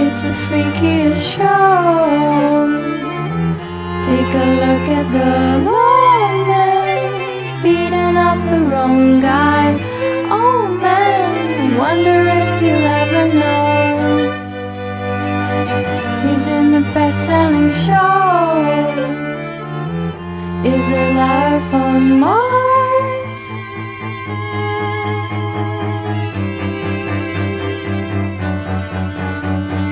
It's the freakiest show. Take a look at the lawman beating up the wrong guy. Oh man, wonder if he'll ever know. He's in the best-selling show. Is there life on Mars?